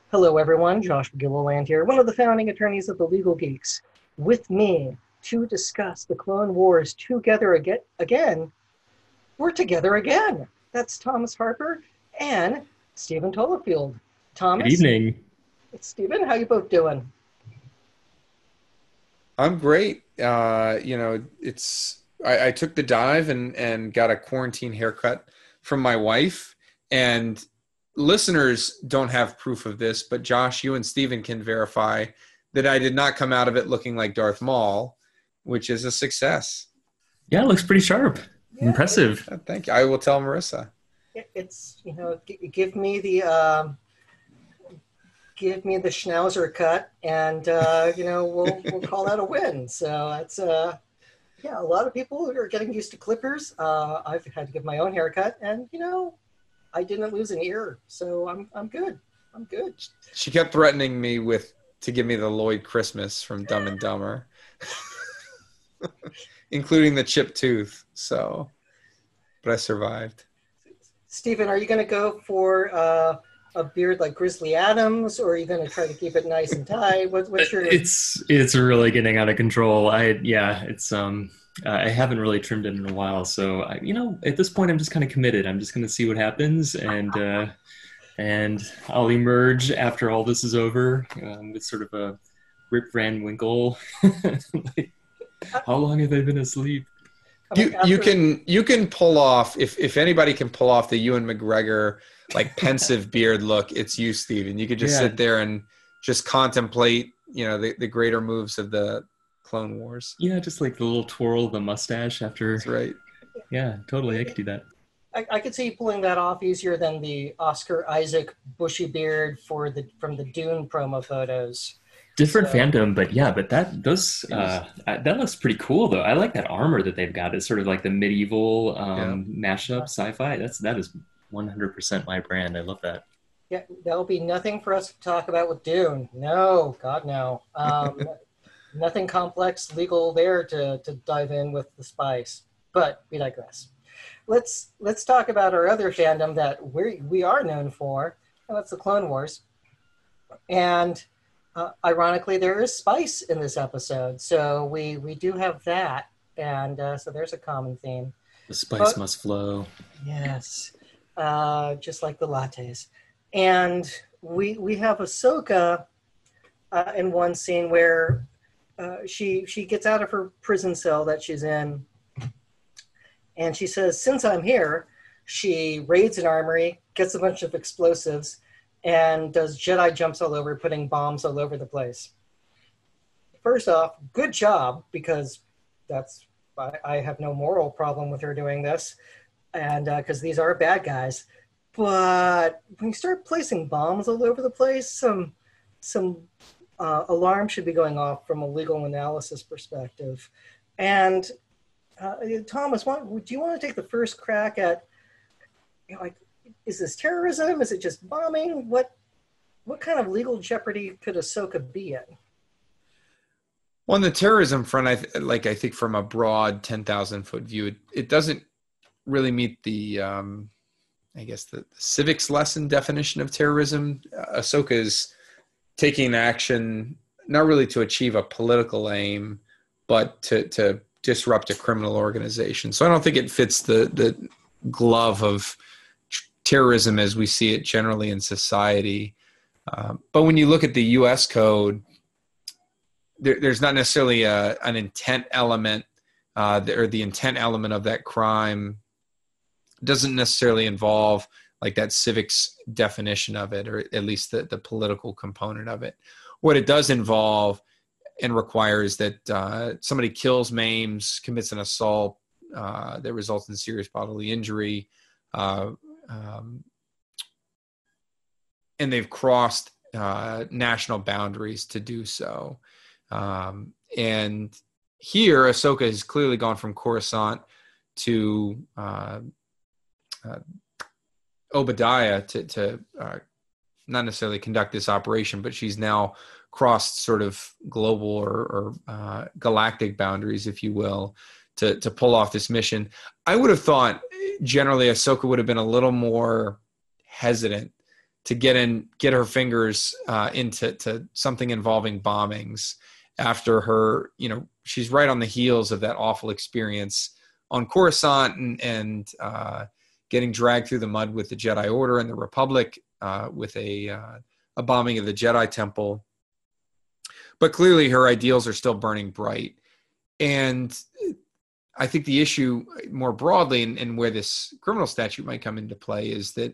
Hello, everyone. Josh Gilliland here, one of the founding attorneys of the Legal Geeks. With me to discuss the Clone Wars together again, we're together again. That's Thomas Harper and Stephen Tolafield. Good Thomas, evening. Stephen, how you both doing? I'm great. I took the dive and got a quarantine haircut from my wife. And listeners don't have proof of this, but Josh, you and Steven can verify that I did not come out of it looking like Darth Maul, which is a success. Yeah, it looks pretty sharp. Yeah, Impressive. Thank you. I will tell Marissa. it's give me the schnauzer cut, and we'll call that a win. So that's yeah, a lot of people are getting used to clippers. I've had to give my own haircut, and I didn't lose an ear, so I'm good. I'm good. She kept threatening me to give me the Lloyd Christmas from Dumb and Dumber, including the chipped tooth. So, but I survived. Stephen, are you going to go for a beard like Grizzly Adams, or are you going to try to keep it nice and tight? What's your? It's really getting out of control. I haven't really trimmed it in a while, so at this point I'm just kind of committed. I'm just going to see what happens, and I'll emerge after all this is over with sort of a Rip Van Winkle. Like, how long have I been asleep? You can pull off if anybody can pull off the Ewan McGregor like pensive beard look, it's you, Steven. You could just sit there and just contemplate, the greater moves of the Clone Wars. Yeah, just like the little twirl of the mustache after. That's right. Yeah, totally. I could do that. I could see you pulling that off easier than the Oscar Isaac bushy beard from the Dune promo photos. Different fandom, but that looks pretty cool though. I like that armor that they've got. It's sort of like the medieval mashup sci-fi. That is 100% my brand. I love that. Yeah, that'll be nothing for us to talk about with Dune. No, God, no. Nothing complex legal there to dive in with the spice. But we digress. Let's talk about our other fandom that we are known for, and that's the Clone Wars. And ironically, there is spice in this episode, so we do have that, and so there's a common theme. The spice must flow. Yes, just like the lattes. And we have Ahsoka in one scene where she gets out of her prison cell that she's in, and she says, "Since I'm here," she raids an armory, gets a bunch of explosives, and does Jedi jumps all over, putting bombs all over the place. First off, good job, because I have no moral problem with her doing this, and because these are bad guys. But when you start placing bombs all over the place, some alarm should be going off from a legal analysis perspective. And Thomas, do you want to take the first crack at, is this terrorism? Is it just bombing? What kind of legal jeopardy could Ahsoka be in? Well, on the terrorism front, I think from a broad 10,000-foot view, it doesn't really meet the, the civics lesson definition of terrorism. Ahsoka is taking action not really to achieve a political aim, but to disrupt a criminal organization. So I don't think it fits the glove of terrorism as we see it generally in society. But when you look at the U.S. code, there's not necessarily an intent element, or the intent element of that crime doesn't necessarily involve like that civics definition of it, or at least the political component of it. What it does involve and requires that somebody kills, maims, commits an assault that results in serious bodily injury, and they've crossed national boundaries to do so. And here, Ahsoka has clearly gone from Coruscant to Obadiah to not necessarily conduct this operation, but she's now crossed sort of global or galactic boundaries, if you will, to pull off this mission. I would have thought generally Ahsoka would have been a little more hesitant to get her fingers into something involving bombings after her, she's right on the heels of that awful experience on Coruscant and getting dragged through the mud with the Jedi Order and the Republic with a bombing of the Jedi Temple. But clearly her ideals are still burning bright. And I think the issue more broadly and where this criminal statute might come into play is that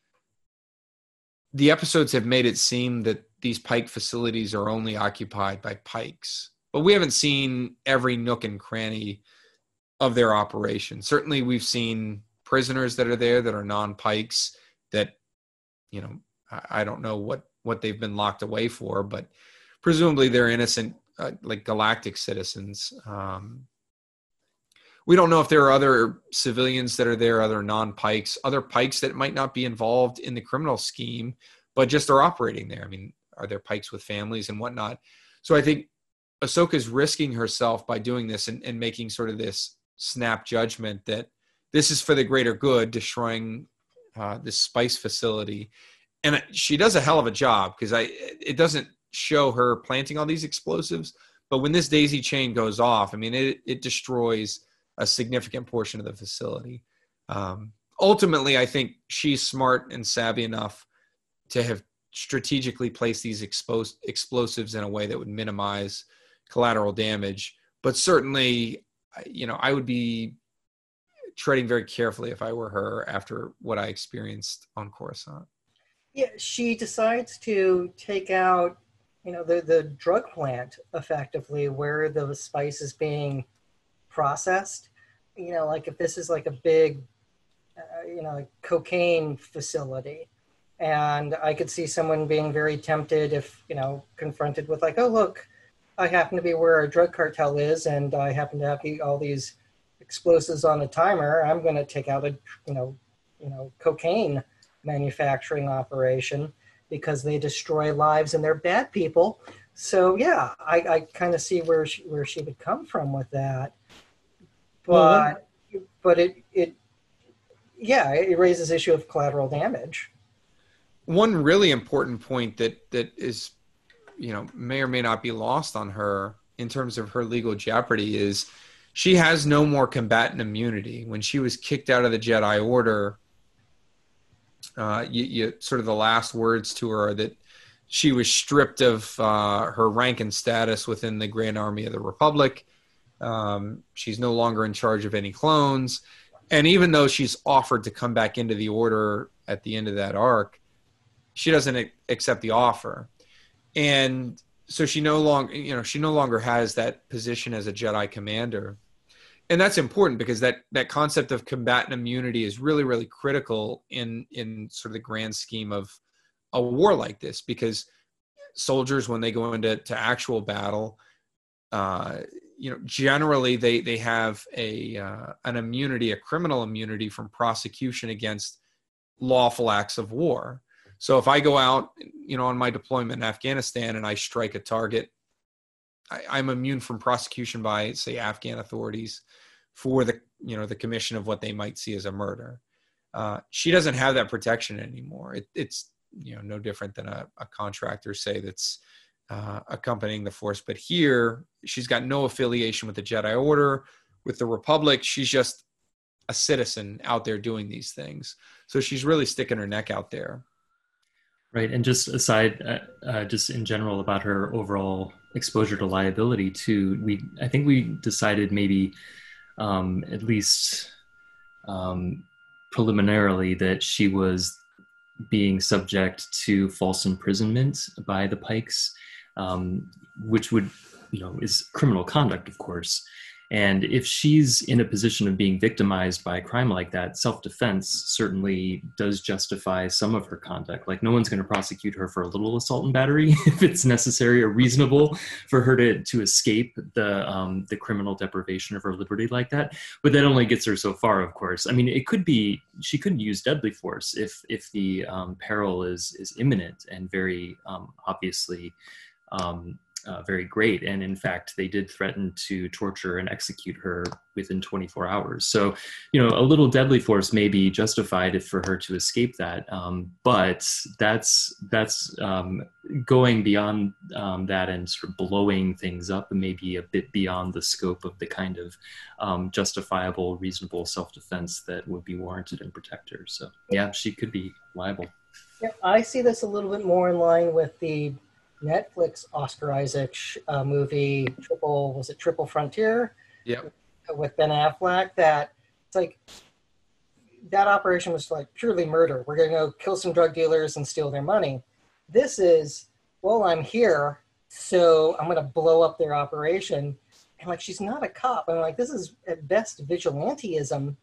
the episodes have made it seem that these Pike facilities are only occupied by Pikes. But we haven't seen every nook and cranny of their operation. Certainly we've seen prisoners that are there that are non-Pikes that, I don't know what they've been locked away for, but presumably they're innocent, like galactic citizens. We don't know if there are other civilians that are there, other non-Pikes, other Pikes that might not be involved in the criminal scheme, but just are operating there. I mean, are there Pikes with families and whatnot? So I think Ahsoka's risking herself by doing this and making sort of this snap judgment that this is for the greater good, destroying this spice facility. And she does a hell of a job because it doesn't show her planting all these explosives, but when this daisy chain goes off, I mean, it destroys a significant portion of the facility. Ultimately, I think she's smart and savvy enough to have strategically placed these explosives in a way that would minimize collateral damage. But certainly, I would be treading very carefully if I were her after what I experienced on Coruscant. Yeah, she decides to take out, the drug plant effectively where the spice is being processed. Like if this is like a big, like cocaine facility, and I could see someone being very tempted if, confronted with like, oh, look, I happen to be where our drug cartel is, and I happen to have all these explosives on a timer. I'm going to take out a, cocaine manufacturing operation because they destroy lives and they're bad people. So yeah, I kind of see where she would come from with that. But it raises issue of collateral damage. One really important point that is, may or may not be lost on her in terms of her legal jeopardy is she has no more combatant immunity. When she was kicked out of the Jedi Order, you sort of the last words to her are that she was stripped of her rank and status within the Grand Army of the Republic. She's no longer in charge of any clones. And even though she's offered to come back into the Order at the end of that arc, she doesn't accept the offer. And so she no longer has that position as a Jedi commander. And that's important because that concept of combatant immunity is really, really critical in sort of the grand scheme of a war like this, because soldiers, when they go into actual battle, generally they have an immunity, a criminal immunity from prosecution against lawful acts of war. So if I go out, on my deployment in Afghanistan and I strike a target, I'm immune from prosecution by, say, Afghan authorities for the commission of what they might see as a murder. She doesn't have that protection anymore. It's no different than a contractor, say, that's accompanying the force. But here, she's got no affiliation with the Jedi Order, with the Republic. She's just a citizen out there doing these things. So she's really sticking her neck out there. Right. And just aside, just in general about her overall exposure to liability too, I think we decided maybe at least preliminarily that she was being subject to false imprisonment by the Pikes, which would, is criminal conduct, of course. And if she's in a position of being victimized by a crime like that, self-defense certainly does justify some of her conduct. Like, no one's going to prosecute her for a little assault and battery if it's necessary or reasonable for her to escape the criminal deprivation of her liberty like that. But that only gets her so far, of course. I mean, she could use deadly force if the peril is imminent and very obviously very great. And in fact, they did threaten to torture and execute her within 24 hours. So, a little deadly force may be justified for her to escape that. But that's going beyond that and sort of blowing things up and maybe a bit beyond the scope of the kind of justifiable, reasonable self-defense that would be warranted and protect her. So yeah, she could be liable. Yeah, I see this a little bit more in line with the Netflix Oscar Isaac movie, Triple Frontier? Yeah. With Ben Affleck, that it's like that operation was like purely murder. We're going to go kill some drug dealers and steal their money. This is, well, I'm here, so I'm going to blow up their operation. And like, she's not a cop. I'm like, this is at best vigilanteism.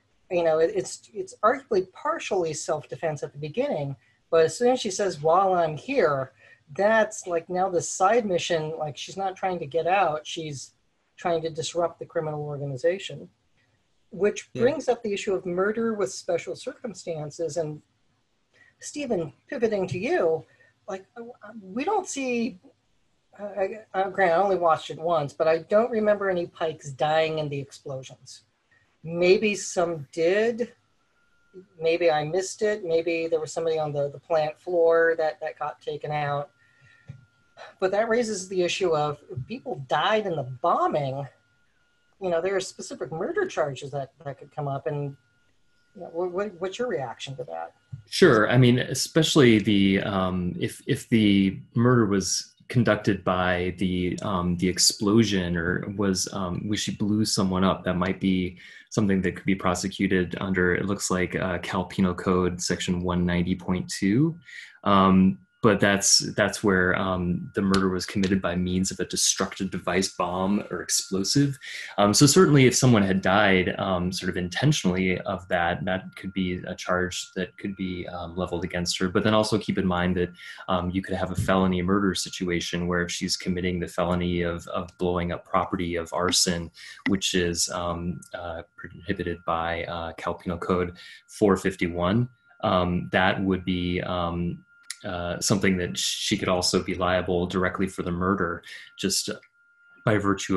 It's arguably partially self-defense at the beginning, but as soon as she says, while I'm here, that's like now the side mission, like she's not trying to get out, she's trying to disrupt the criminal organization, which brings up the issue of murder with special circumstances. And Stephen, pivoting to you, like we don't see, Grant, I only watched it once, but I don't remember any Pikes dying in the explosions. Maybe some did. Maybe I missed it. Maybe there was somebody on the plant floor that got taken out. But that raises the issue of if people died in the bombing, there are specific murder charges that could come up. And what's your reaction to that? Sure. I mean, especially the if the murder was conducted by the explosion or was she blew someone up, that might be something that could be prosecuted under, it looks like Cal Penal Code section 190.2. But that's where the murder was committed by means of a destructive device, bomb, or explosive. So certainly if someone had died sort of intentionally of that could be a charge that could be leveled against her. But then also keep in mind that you could have a felony murder situation where if she's committing the felony of blowing up property, of arson, which is prohibited by Cal Penal Code 451, that would be something that she could also be liable directly for the murder, just by virtue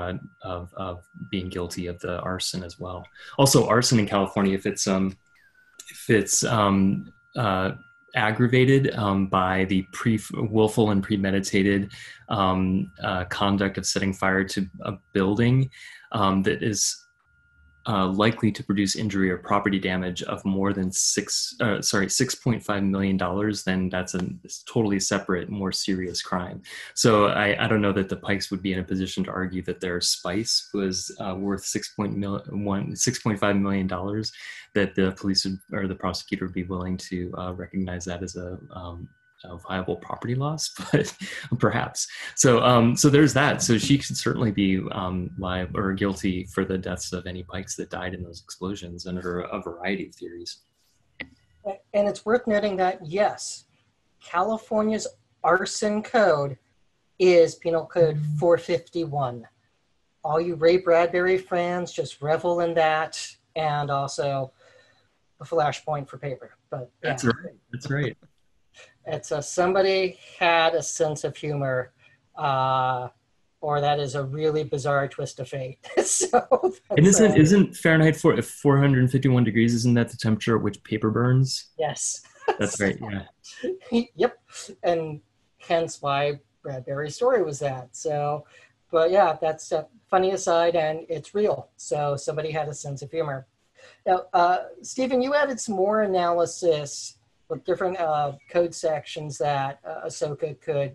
of being guilty of the arson as well. Also, arson in California, if it's aggravated by the willful and premeditated conduct of setting fire to a building that is likely to produce injury or property damage of more than $6.5 million, then that's a totally separate, more serious crime. So I don't know that the Pikes would be in a position to argue that their spice was worth $6.5 million, that the police or the prosecutor would be willing to recognize that as a viable property loss, but perhaps. So there's that. So she could certainly be liable or guilty for the deaths of any Pikes that died in those explosions under a variety of theories. And it's worth noting that, yes, California's arson code is Penal Code 451. All you Ray Bradbury fans just revel in that, and also a flashpoint for paper. But yeah. That's right. It's somebody had a sense of humor, or that is a really bizarre twist of fate. So, and isn't Fahrenheit 451 degrees? Isn't that the temperature at which paper burns? Yes, that's right. Yeah. Yep, and hence why Bradbury's story was that. So, but yeah, that's a funny aside, and it's real. So somebody had a sense of humor. Now, Stephen, you added some more analysis with different code sections that Ahsoka could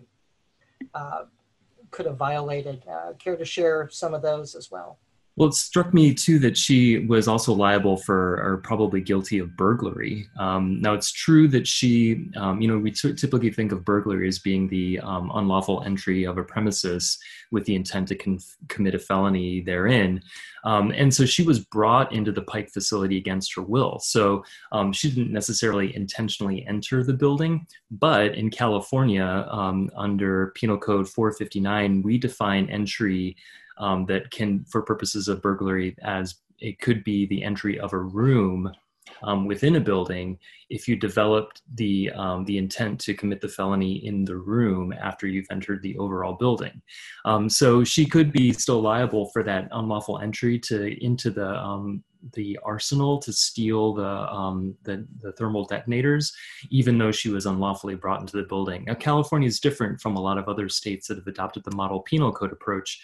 have violated. Care to share some of those as well? Well, it struck me, too, that she was also liable for, or probably guilty of burglary. Now, it's true that she, we typically think of burglary as being the unlawful entry of a premises with the intent to commit a felony therein. And so she was brought into the Pike facility against her will. So she didn't necessarily intentionally enter the building. But in California, under Penal Code 459, we define entry that can, for purposes of burglary, as it could be the entry of a room within a building if you developed the intent to commit the felony in the room after you've entered the overall building. So she could be still liable for that unlawful entry into the arsenal to steal the thermal detonators, even though she was unlawfully brought into the building. Now, California is different from a lot of other states that have adopted the model penal code approach,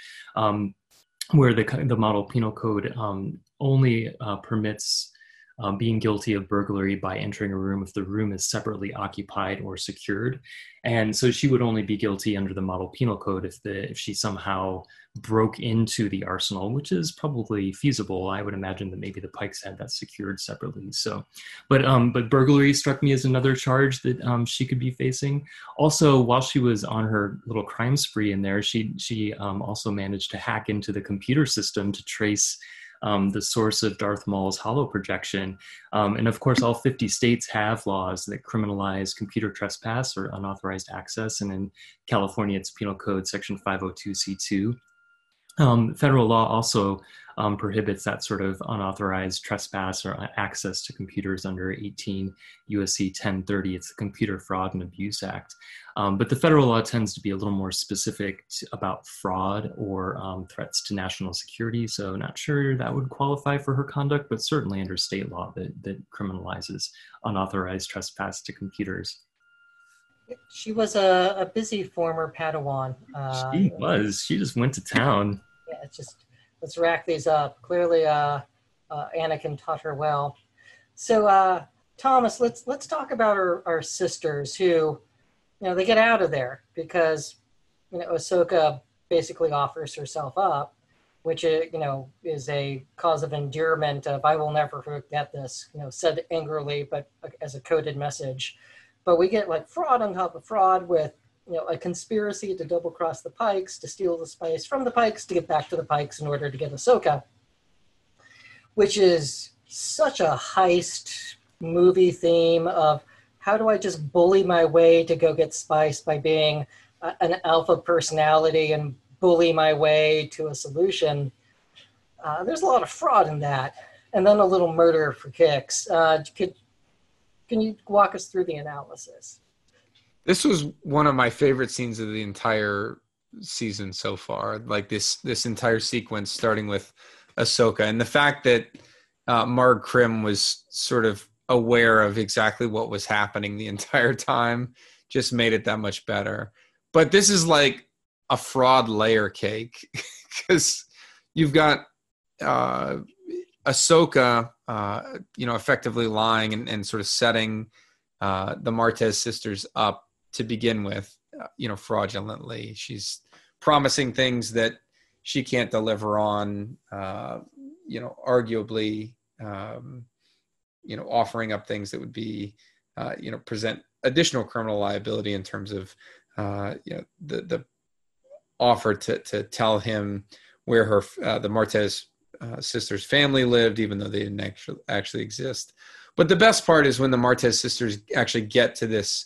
where the model penal code only permits being guilty of burglary by entering a room if the room is separately occupied or secured. And so she would only be guilty under the model penal code if she somehow broke into the arsenal, which is probably feasible. I would imagine that maybe the Pikes had that secured separately. So, but burglary struck me as another charge that she could be facing. Also, while she was on her little crime spree in there, she also managed to hack into the computer system to trace the source of Darth Maul's holo projection. And of course, all 50 states have laws that criminalize computer trespass or unauthorized access. And in California, it's Penal Code Section 502C2. Federal law also prohibits that sort of unauthorized trespass or access to computers under 18 USC 1030. It's the Computer Fraud and Abuse Act. But the federal law tends to be a little more specific about fraud or threats to national security. So not sure that would qualify for her conduct, but certainly under state law that criminalizes unauthorized trespass to computers. She was a busy former Padawan. She was. She just went to town. Yeah, it's just, let's rack these up. Clearly, Anakin taught her well. So, Thomas, let's talk about our sisters who, they get out of there because, Ahsoka basically offers herself up, which, is a cause of endearment of, I will never forget this, said angrily, but as a coded message. But we get like fraud on top of fraud with, a conspiracy to double cross the Pikes, to steal the spice from the Pikes, to get back to the Pikes in order to get Ahsoka, which is such a heist movie theme of how do I just bully my way to go get spice by being an alpha personality and bully my way to a solution. There's a lot of fraud in that. And then a little murder for kicks. Can you walk us through the analysis? This was one of my favorite scenes of the entire season so far. Like this entire sequence, starting with Ahsoka, and the fact that Marg Krim was sort of aware of exactly what was happening the entire time just made it that much better. But this is like a fraud layer cake because you've got Ahsoka, effectively lying and sort of setting the Martez sisters up to begin with, fraudulently. She's promising things that she can't deliver on, arguably, offering up things that would be, present additional criminal liability in terms of, the offer to tell him where the Martez sisters' family lived, even though they didn't actually exist. But the best part is when the Martez sisters actually get to this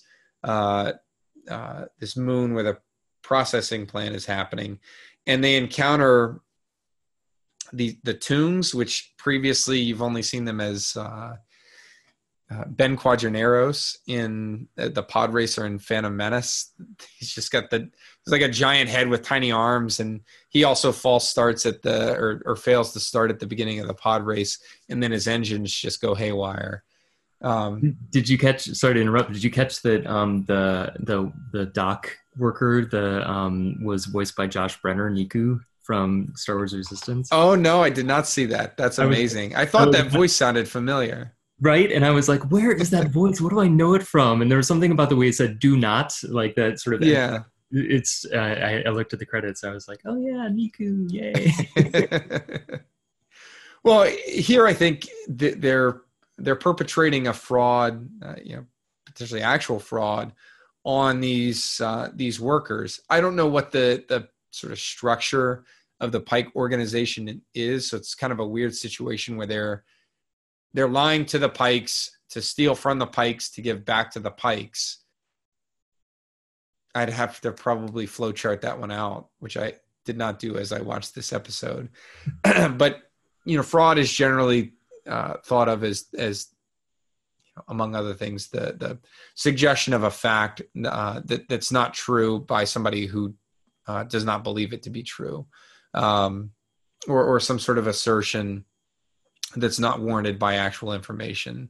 this moon where the processing plant is happening, and they encounter the Toons, which previously you've only seen them as Ben Quadraneros in the pod racer in Phantom Menace. He's just got he's like a giant head with tiny arms, and he also false starts at or fails to start at the beginning of the pod race, and then his engines just go haywire. Did you catch? Sorry to interrupt. Did you catch that the dock worker was voiced by Josh Brenner, Niku from Star Wars Resistance? Oh no, I did not see that. That's amazing. I thought that voice sounded familiar. Right, and I was like, "Where is that voice? What do I know it from?" And there was something about the way it said "do not," like that sort of. Yeah. It's. I looked at the credits. I was like, "Oh yeah, Niku, yay!" Well, here I think they're perpetrating a fraud, potentially actual fraud, on these workers. I don't know what the sort of structure of the Pike organization is, so it's kind of a weird situation where they're lying to the Pikes to steal from the Pikes to give back to the Pikes. I'd have to probably flowchart that one out, which I did not do as I watched this episode. But fraud is generally thought of as among other things, the suggestion of a fact that's not true by somebody who does not believe it to be true, or some sort of assertion that's not warranted by actual information,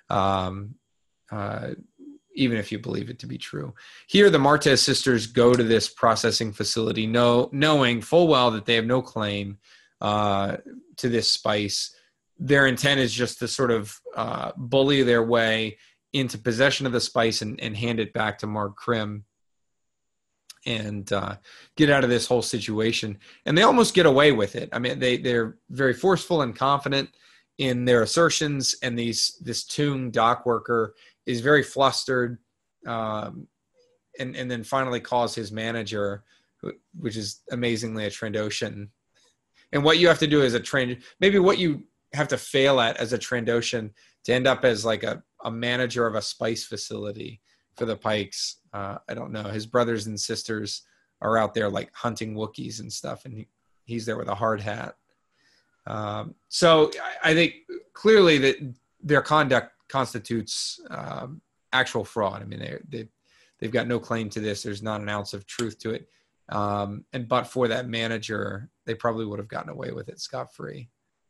even if you believe it to be true. Here, the Martez sisters go to this processing facility knowing full well that they have no claim to this spice. Their intent is just to sort of bully their way into possession of the spice and hand it back to Marg Krim and get out of this whole situation. And they almost get away with it. I mean, they're very forceful and confident in their assertions, and this Toong dock worker is very flustered, and then finally calls his manager, which is amazingly a Trandoshan. And what you have to do as maybe what you have to fail at as a Trandoshan to end up as like a manager of a spice facility for the Pikes. I don't know. His brothers and sisters are out there like hunting Wookiees and stuff, and he's there with a hard hat. So I think clearly that their conduct constitutes actual fraud. I mean, they've got no claim to this. There's not an ounce of truth to it. But for that manager, they probably would have gotten away with it scot-free.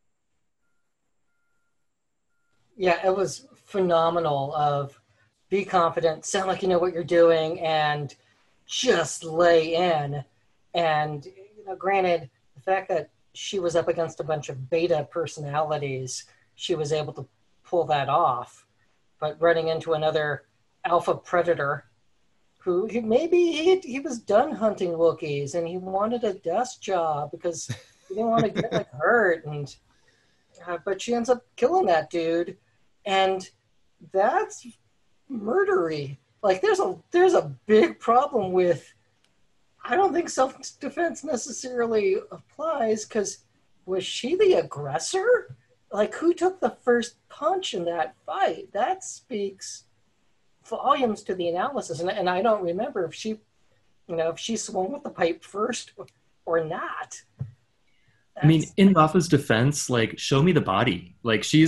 Yeah, it was phenomenal of be confident, sound like you know what you're doing, and just lay in. And, granted, the fact that she was up against a bunch of beta personalities, she was able to pull that off. But running into another alpha predator who maybe he was done hunting Wookiees and he wanted a desk job because he didn't want to get hurt. And but she ends up killing that dude. And that's murdery. Like there's a big problem with, I don't think self-defense necessarily applies, because was she the aggressor? Like, who took the first punch in that fight? That speaks volumes to the analysis. And I don't remember if she swung with the pipe first or not. I mean, in Rafa's defense, like, show me the body. Like, he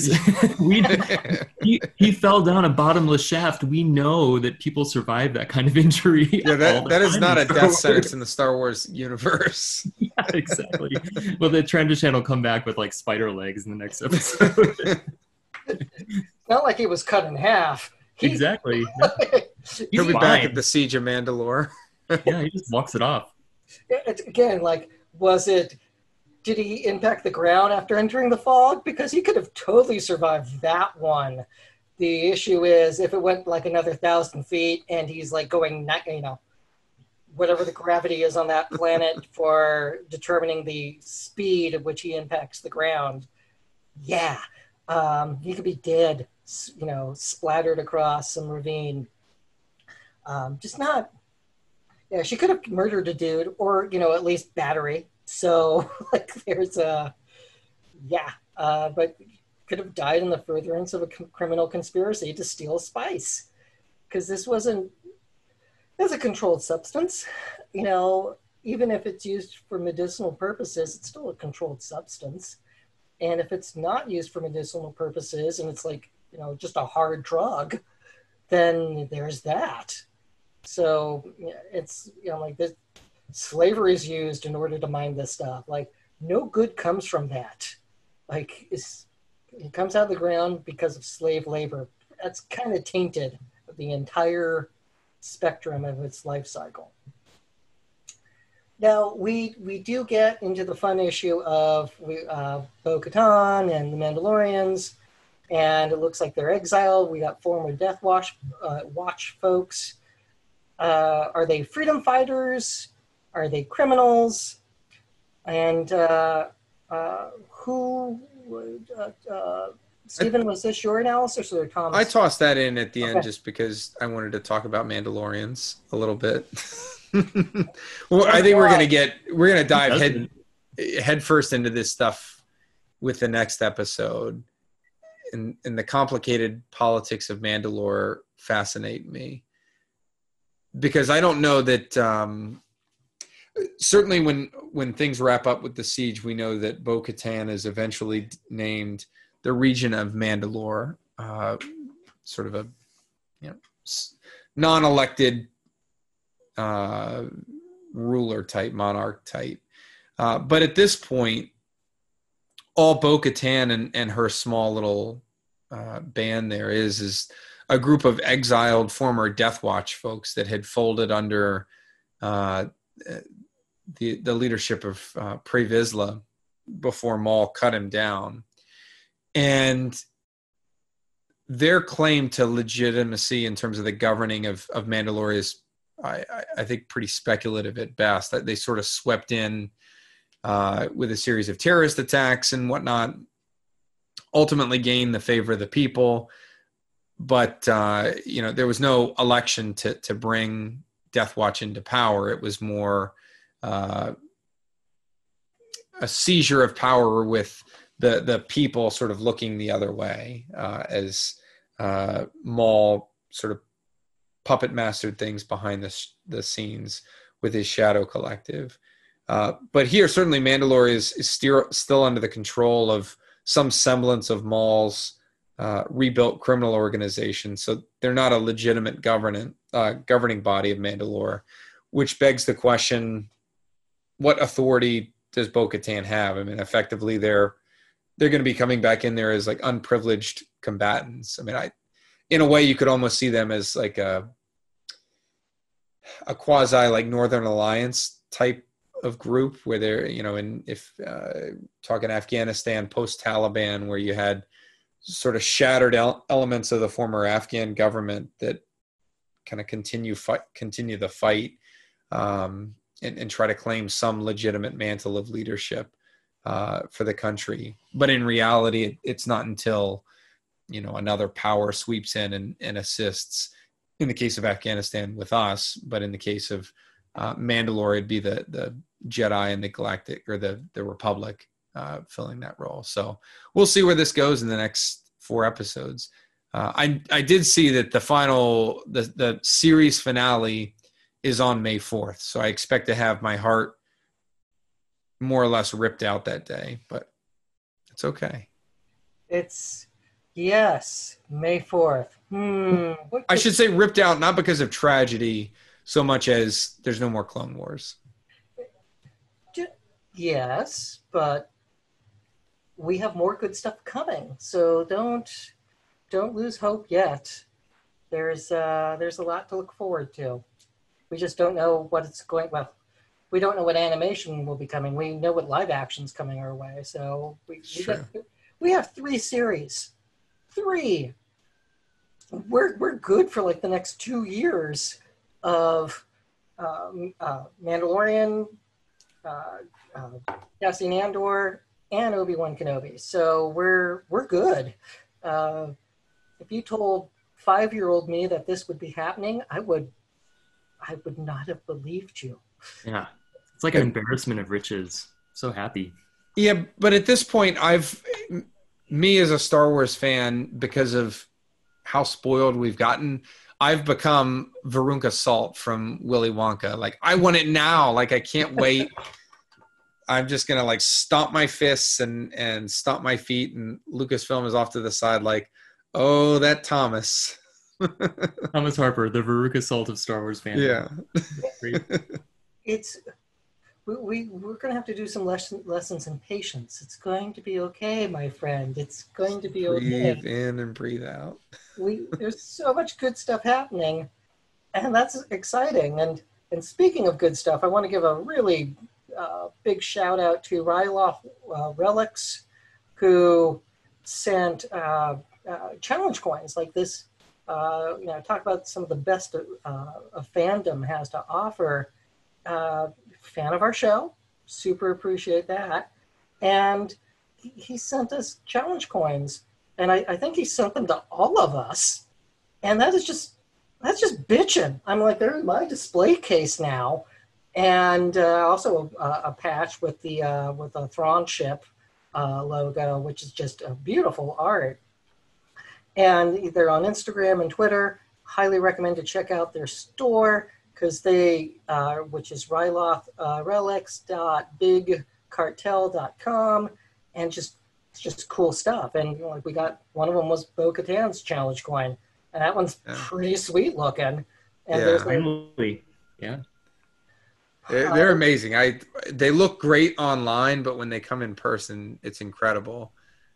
fell down a bottomless shaft. We know that people survive that kind of injury. Yeah, that is not a death sentence in the Star Wars universe. Yeah, exactly. Well, the Trandoshan will come back with like spider legs in the next episode. Not like he was cut in half. Exactly. He'll be back at the Siege of Mandalore. Yeah, he just walks it off. It's, again, like, did he impact the ground after entering the fog? Because he could have totally survived that one. The issue is if it went like another 1,000 feet and he's like going, whatever the gravity is on that planet for determining the speed at which he impacts the ground. Yeah, he could be dead, splattered across some ravine. She could have murdered a dude or, at least battery. So, like, there's but could have died in the furtherance of a criminal conspiracy to steal spice. Because this it's a controlled substance. Even if it's used for medicinal purposes, it's still a controlled substance. And if it's not used for medicinal purposes and it's like, just a hard drug, then there's that. So, it's, like this. Slavery is used in order to mine this stuff. Like, no good comes from that. Like, it comes out of the ground because of slave labor. That's kind of tainted the entire spectrum of its life cycle. Now, we do get into the fun issue of Bo-Katan and the Mandalorians, and it looks like they're exiled. We got former Death Watch folks. Are they freedom fighters? Are they criminals? And Stephen, was this your analysis or Thomas? I tossed that in at the end just because I wanted to talk about Mandalorians a little bit. Well, I think we're gonna dive head first into this stuff with the next episode, and the complicated politics of Mandalore fascinate me because I don't know that. Certainly when things wrap up with the siege, we know that Bo-Katan is eventually named the region of Mandalore. sort of a non-elected ruler type, monarch type. But at this point, all Bo-Katan and her small little band there is a group of exiled former Death Watch folks that had folded under the leadership of Pre Vizsla before Maul cut him down. And their claim to legitimacy in terms of the governing of Mandalore is, I think, pretty speculative at best. That they sort of swept in with a series of terrorist attacks and whatnot, ultimately gained the favor of the people. But, there was no election to bring Death Watch into power. It was more a seizure of power with the people sort of looking the other way as Maul sort of puppet mastered things behind the scenes with his Shadow Collective. But here, certainly Mandalore is still under the control of some semblance of Maul's rebuilt criminal organization. So they're not a legitimate governing body of Mandalore, which begs the question, what authority does Bo-Katan have? I mean, effectively, they're going to be coming back in there as like unprivileged combatants. I mean, in a way, you could almost see them as like a quasi like Northern Alliance type of group where they're, talking Afghanistan post-Taliban, where you had sort of shattered elements of the former Afghan government that kind of continue the fight and try to claim some legitimate mantle of leadership for the country. But in reality, it's not until, another power sweeps in and assists, in the case of Afghanistan with us, but in the case of Mandalore, it'd be the Jedi and the Galactic, or the Republic filling that role. So we'll see where this goes in the next 4 episodes. I did see that the series finale is on May 4th. So I expect to have my heart more or less ripped out that day, but it's okay. Yes, May 4th. I should say ripped out, not because of tragedy so much as there's no more Clone Wars. Yes, but we have more good stuff coming. So don't lose hope yet. There's a lot to look forward to. We just don't know what it's going. Well, we don't know what animation will be coming. We know what live action's coming our way. So we have 3 series. 3. We're good for like the next 2 years of Mandalorian, Cassian Andor, and Obi-Wan Kenobi. So we're good. If you told 5-year-old me that this would be happening, I would not have believed you. Yeah, it's like an embarrassment of riches. So happy. Yeah, but at this point, me as a Star Wars fan, because of how spoiled we've gotten, I've become Veruca Salt from Willy Wonka. Like, I want it now. Like, I can't wait. I'm just going to like stomp my fists and stomp my feet. And Lucasfilm is off to the side like, oh, that Thomas. Thomas Harper, the Veruca Salt of Star Wars fans. Yeah. We're going to have to do some lessons in patience. It's going to be okay, my friend. It's going to be okay. Breathe in and breathe out. There's so much good stuff happening, and that's exciting. And speaking of good stuff, I want to give a really big shout out to Ryloth Relics, who sent challenge coins like this. Talk about some of the best a fandom has to offer. Fan of our show, super appreciate that. And he sent us challenge coins, and I think he sent them to all of us. And that's just bitching. I'm like, they're in my display case now. And also a patch with the Thrawn ship logo, which is just a beautiful art. And they're on Instagram and Twitter. Highly recommend to check out their store, because they, which is relics.bigcartel.com, and it's just cool stuff. And like we got, one of them was Bo-Katan's challenge coin. and that one's Yeah. pretty sweet looking. And Yeah. there's Finally, yeah. They're amazing. They look great online, but when they come in person, it's incredible.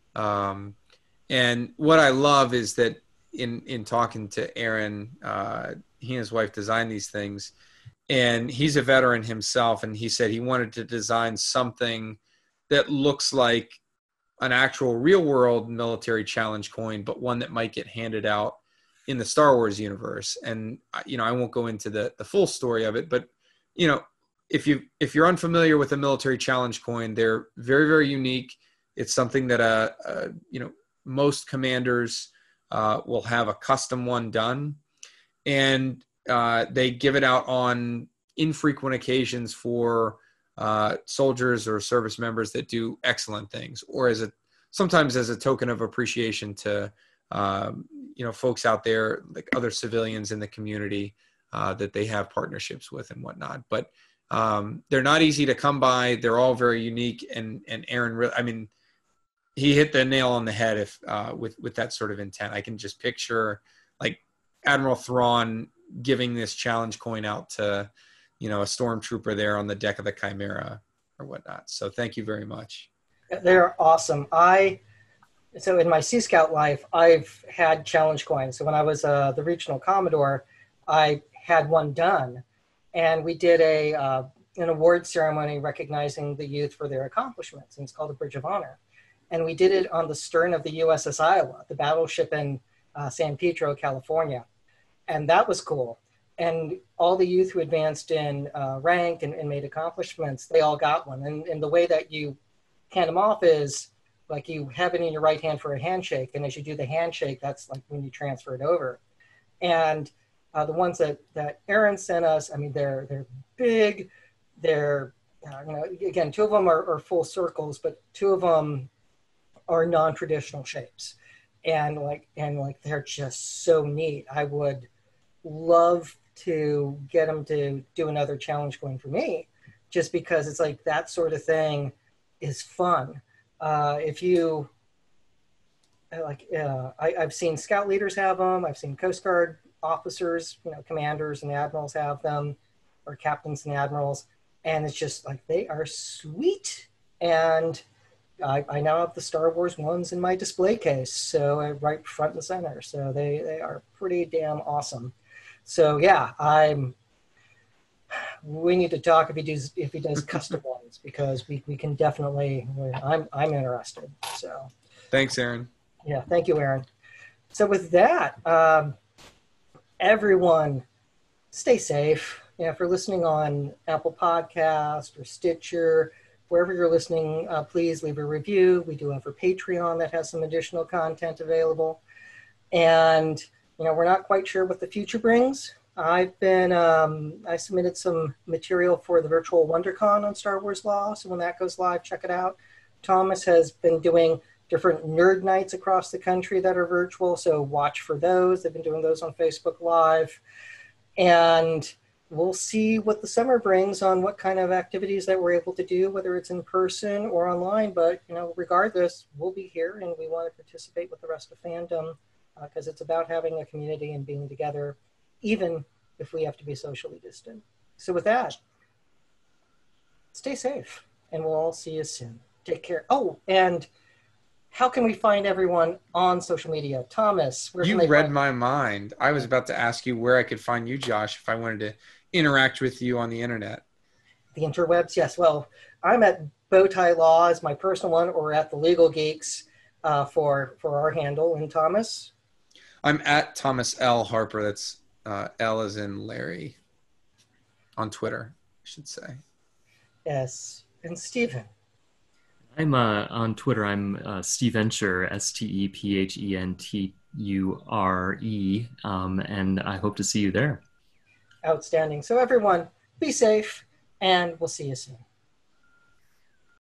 And what I love is that in talking to Aaron, he and his wife designed these things, and he's a veteran himself, and he said he wanted to design something that looks like an actual real world military challenge coin, but one that might get handed out in the Star Wars universe. And, I won't go into the full story of it, but, if you're unfamiliar with a military challenge coin, they're very, very unique. It's something that, most commanders will have a custom one done, and they give it out on infrequent occasions for soldiers or service members that do excellent things, or sometimes as a token of appreciation to folks out there, like other civilians in the community that they have partnerships with and whatnot. But they're not easy to come by. They're all very unique, and Aaron really, he hit the nail on the head with that sort of intent. I can just picture like Admiral Thrawn giving this challenge coin out to, a stormtrooper there on the deck of the Chimera or whatnot. So thank you very much. They're awesome. So in my Sea Scout life, I've had challenge coins. So when I was the regional Commodore, I had one done, and we did an award ceremony recognizing the youth for their accomplishments, and it's called the Bridge of Honor. And we did it on the stern of the USS Iowa, the battleship in San Pedro, California. And that was cool. And all the youth who advanced in rank and made accomplishments, they all got one. And the way that you hand them off is like you have it in your right hand for a handshake. And as you do the handshake, that's like when you transfer it over. And the ones that Aaron sent us, they're big. They're, again, two of them are full circles, but two of them are non-traditional shapes, and they're just so neat. I would love to get them to do another challenge coin for me, just because it's like that sort of thing is fun. I've seen scout leaders have them. I've seen Coast Guard officers, commanders and admirals have them, or captains and admirals, and it's just like they are sweet. And I now have the Star Wars ones in my display case, so right front and center. So they are pretty damn awesome. So yeah, we need to talk if he does custom ones, because we can definitely. I'm interested. So thanks, Aaron. Yeah, thank you, Aaron. So with that, everyone, stay safe. If you're listening on Apple Podcast or Stitcher, wherever you're listening, please leave a review. We do have a Patreon that has some additional content available. And, we're not quite sure what the future brings. I submitted some material for the virtual WonderCon on Star Wars Law. So when that goes live, check it out. Thomas has been doing different nerd nights across the country that are virtual. So watch for those. They've been doing those on Facebook Live. And we'll see what the summer brings on what kind of activities that we're able to do, whether it's in person or online. But, regardless, we'll be here, and we want to participate with the rest of fandom, because it's about having a community and being together, even if we have to be socially distant. So with that, stay safe, and we'll all see you soon. Take care. Oh, and how can we find everyone on social media? Thomas, where can they read find my mind. I was about to ask you where I could find you, Josh, if I wanted to interact with you on the internet. The interwebs? Yes. Well, I'm at Bowtie Law as my personal one, or at the Legal Geeks for our handle. And Thomas? I'm at Thomas L. Harper. That's L as in Larry on Twitter, I should say. Yes. And Stephen? I'm on Twitter. I'm Steventure, STEPHENTURE, and I hope to see you there. Outstanding. So everyone, be safe, and we'll see you soon.